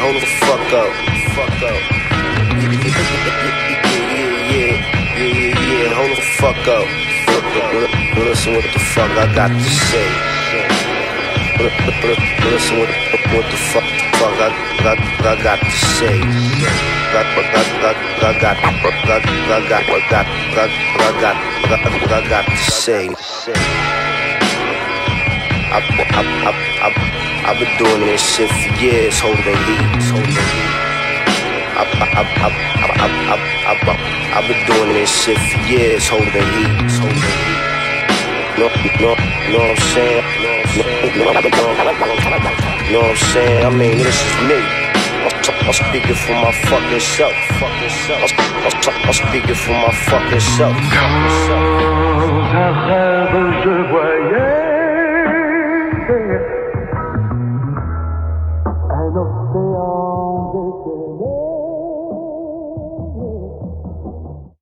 hold the fuck up. Fuck up. Yeah, hold the fuck up. Listen what the fuck I got to say. Listen what the fuck I got to say. I got to say. I've been doing this shit for years, holding heat. I've been doing this shit for years, holding heat. Know what I'm saying? Know what I'm saying? I mean, this is me. I'm speaking for my fucking self. I'm speaking for my fucking self. Dans un rêve, je voyais un océan.